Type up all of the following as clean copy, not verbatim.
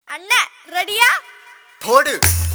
அண்ணா ரெடியா? போடு.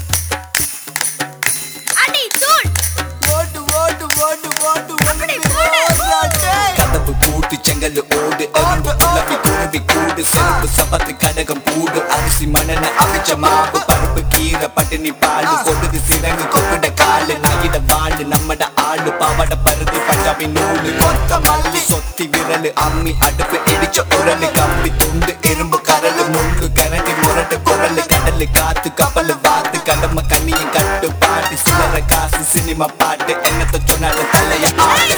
அடி தூள். ஓடு ஓடு ஓடு ஓடு அப்படி போடு. கதவு பூட்டு செங்கல் ஓடு எறும்பு குழம்பி குருவி கூடு செருப்பு சபத்து கடகம் பூடு அரிசி மணன அவிச்ச மாவு பருப்பு கீரை பட்டினி பாலு கொடுது சிறங்கு கொக்குட காலு நகிட வாழு நம்மட ஆளு பாவட பருதி பஞ்சாபி நூலு கொத்த மல்லி சொத்தி விரலு அம்மி அடுப்பு இடிச்ச உரலு கம்பி துண்டு இரும்பு கரலு முள்ளு கரண்டி முரட்டு குரலு கடலு காத்து கப்பலு வாத்து கடமை கண்ணியும் கட்டு பாட்டு சிலர காசு சினிமா பாட்டு என்னத்த சொன்னாலும் தலைய ஆடு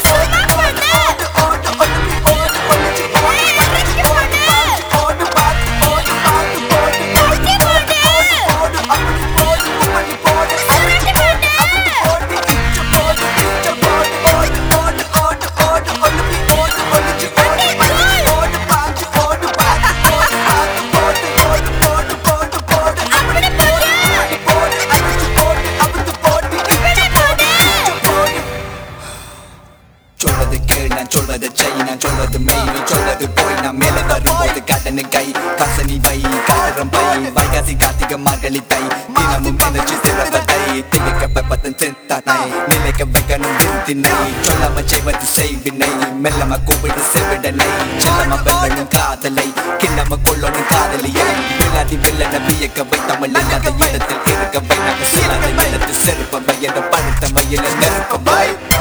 சொல்றது கேள் நான் சொல்றது செய் நான் சொல்றது மெய் நீ சொல்றது போய் நான் மேல வரும்போது கடனு கை கசனி வை காரம் பை வைகாசி கார்த்திக மார்கழி தை தினமும் நினைச்சு சிறப்பதை திகைக்க வெப்பத்தன் சிந்தானை நிலைக்க வைக்கணும் விருத்தினை சொல்லாம செய்வது செய்வினை மெல்லம கூப்பிடு செவிடனை செல்லம வெல்லணும் காதலை கிண்ணம கொள்ளணும் காதலியை விளாதி வெல்லன வியக்கவை தமிழ் இல்லாத இடத்தில் இருக்கவை நாங்கள் சிலாத இடத்தில் செருப்பவை என்ற படுத்த மயில நெருப்பவை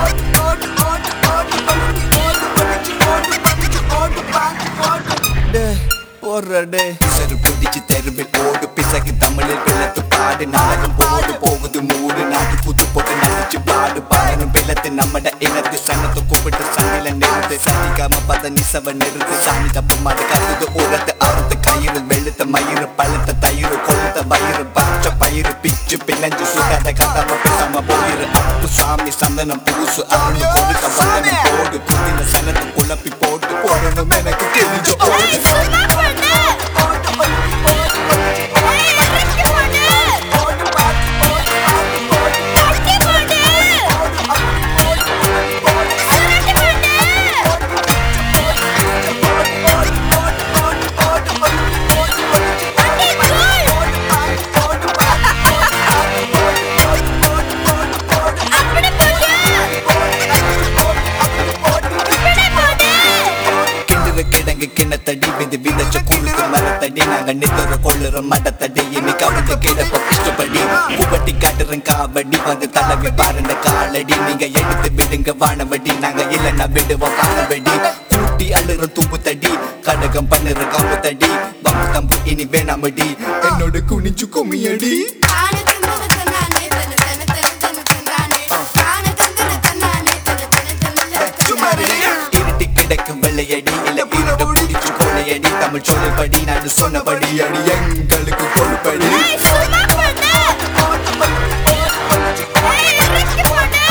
செரு பிடிச்சு தெருவில் ஓடு பிசகு தமிழில் பிள்ளத்து பாடு நாடகம் போடு போகுது மூடு நாட்டு புது போட்டு நடிச்சு பாடு பாடணும் பிள்ளத்து நம்மட இனத்து சனத்தை கூப்பிட்டு சனில நிறுத்து சனிக்காம பத நிசவ நிறுத்து சாமி தப்பு மாடு கத்துது உரத்து அறுத்து கயிறு வெளுத்த மயிறு பழுத்த தயிர் கொழுத்த வயிறு பச்சை பயிறு பிச்சு பின்னஞ்சு சுகாத கதாம பேசாம போயிரு அப்பு சாமி சந்தனம் பூசு அருள் கொடுத்த வந்தனம் போடு புதின சனத்தை குழப்பி போட்டு போடணும் எனக்கு தெரிஞ்சு ஓடு கிடங்கு கிணத்தடி விதி விதச்ச குழுக்கு மரத்தடி நாங்க நித்தர கொள்ளுற மடத்தடி இன்னைக்கு அவனுக்கு கிடப்ப இஷ்டப்படி பூவட்டி காட்டுறேன் காவடி வந்து தலைவி பாருங்க காலடி நீங்க எடுத்து விடுங்க வானவடி நாங்க இல்லைன்னா விடுவோம் காலவடி கூட்டி அழுற தூம்பு தடி கடகம் பண்ணுற காம்பு தடி பம்பு தம்பு இனி வேணாமடி என்னோட குனிஞ்சு கும்மியடி இருட்டி கிடக்கும் வெள்ளையடி இல்ல இருட்டு பிடிச்சு கொள்ளையடி தமிழ் சொல்லுபடி நான் சொன்னபடி அடி எங்களுக்கு கொடுப்படி